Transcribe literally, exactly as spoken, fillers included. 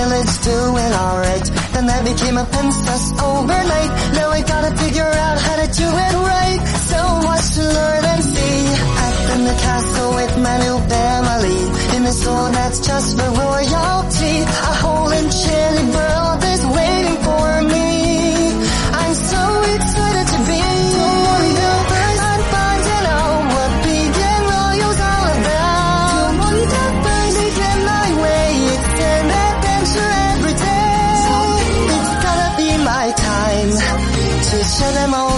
village doing alright. Then I became a princess overnight. Now I gotta figure out how to do it right. So much to learn and see. Up in the castle with my new family, in the soul that's just for royalty. A whole enchanted world is waiting for me. I'm so excited to be the first I'm finding out what being royal's all about. Making my way, it's an adventure every day. So it's gotta be my time to share them all.